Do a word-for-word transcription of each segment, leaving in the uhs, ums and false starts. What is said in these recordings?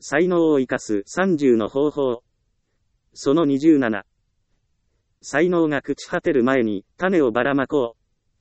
才能を生かすさんじゅうの方法。そのにじゅうなな。才能が朽ち果てる前に種をばらまこう。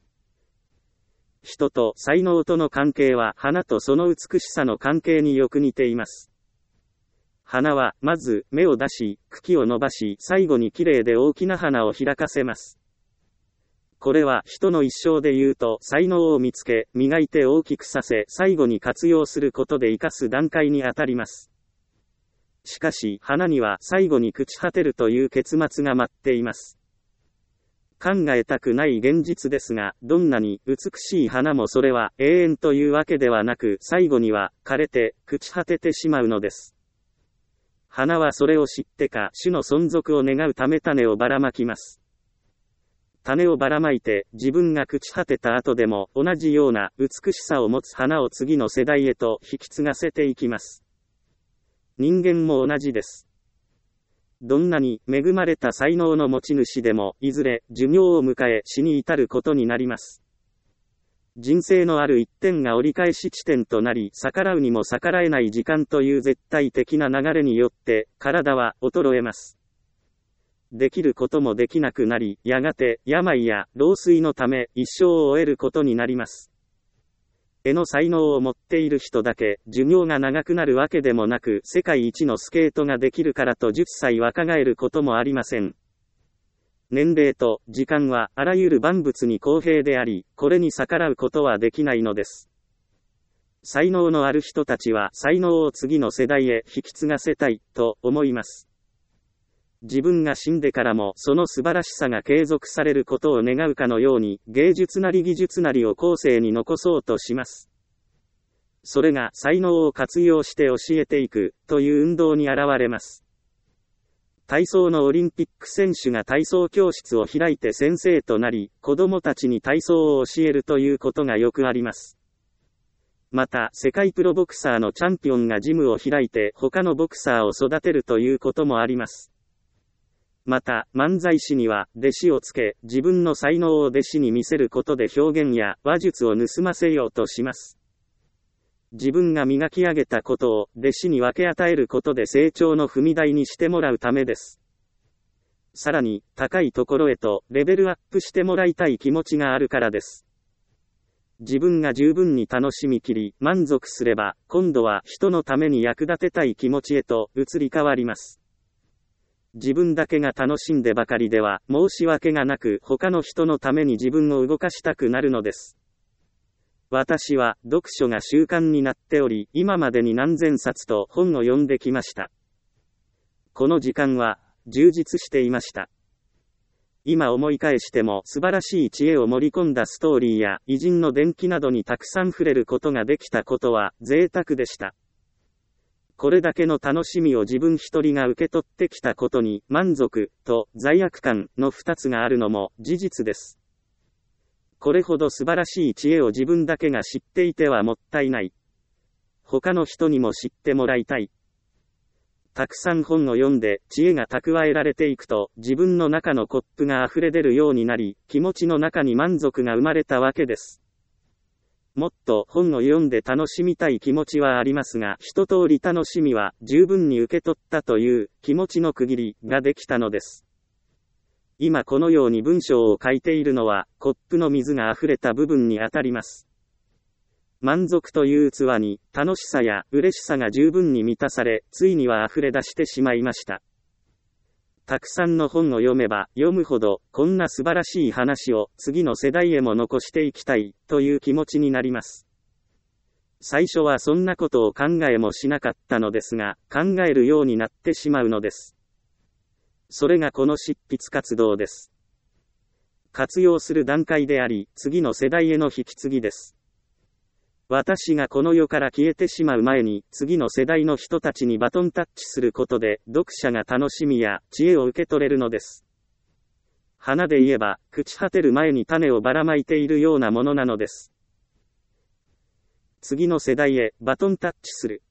人と才能との関係は花とその美しさの関係によく似ています。花はまず芽を出し、茎を伸ばし、最後にきれいで大きな花を開かせます。これは人の一生で言うと、才能を見つけ、磨いて大きくさせ、最後に活用することで生かす段階にあたります。しかし、花には最後に朽ち果てるという結末が待っています。考えたくない現実ですが、どんなに美しい花もそれは永遠というわけではなく、最後には枯れて朽ち果ててしまうのです。花はそれを知ってか、種の存続を願うため種をばらまきます。種をばらまいて、自分が朽ち果てた後でも、同じような美しさを持つ花を次の世代へと引き継がせていきます。人間も同じです。どんなに恵まれた才能の持ち主でも、いずれ寿命を迎え死に至ることになります。人生のある一点が折り返し地点となり、逆らうにも逆らえない時間という絶対的な流れによって、体は衰えます。できることもできなくなり、やがて病や老衰のため一生を終えることになります。絵の才能を持っている人だけ寿命が長くなるわけでもなく、世界一のスケートができるからとじゅっさい若返ることもありません。年齢と時間はあらゆる万物に公平であり、これに逆らうことはできないのです。才能のある人たちは才能を次の世代へ引き継がせたいと思います。自分が死んでからもその素晴らしさが継続されることを願うかのように、芸術なり技術なりを後世に残そうとします。それが才能を活用して教えていくという運動に現れます。体操のオリンピック選手が体操教室を開いて先生となり、子供たちに体操を教えるということがよくあります。また、世界プロボクサーのチャンピオンがジムを開いて他のボクサーを育てるということもあります。また、漫才師には、弟子をつけ、自分の才能を弟子に見せることで表現や話術を盗ませようとします。自分が磨き上げたことを、弟子に分け与えることで成長の踏み台にしてもらうためです。さらに、高いところへと、レベルアップしてもらいたい気持ちがあるからです。自分が十分に楽しみきり、満足すれば、今度は人のために役立てたい気持ちへと移り変わります。自分だけが楽しんでばかりでは申し訳がなく、他の人のために自分を動かしたくなるのです。私は読書が習慣になっており、今までに何千冊と本を読んできました。この時間は充実していました。今思い返しても素晴らしい知恵を盛り込んだストーリーや偉人の伝記などにたくさん触れることができたことは贅沢でした。これだけの楽しみを自分一人が受け取ってきたことに満足と罪悪感の二つがあるのも事実です。これほど素晴らしい知恵を自分だけが知っていてはもったいない。他の人にも知ってもらいたい。たくさん本を読んで知恵が蓄えられていくと、自分の中のコップが溢れ出るようになり、気持ちの中に満足が生まれたわけです。もっと本を読んで楽しみたい気持ちはありますが、一通り楽しみは十分に受け取ったという気持ちの区切りができたのです。今このように文章を書いているのは、コップの水が溢れた部分にあたります。満足という器に楽しさや嬉しさが十分に満たされ、ついには溢れ出してしまいました。たくさんの本を読めば読むほど、こんな素晴らしい話を次の世代へも残していきたいという気持ちになります。最初はそんなことを考えもしなかったのですが、考えるようになってしまうのです。それがこの執筆活動です。活用する段階であり、次の世代への引き継ぎです。私がこの世から消えてしまう前に、次の世代の人たちにバトンタッチすることで、読者が楽しみや知恵を受け取れるのです。花で言えば、朽ち果てる前に種をばらまいているようなものなのです。次の世代へバトンタッチする。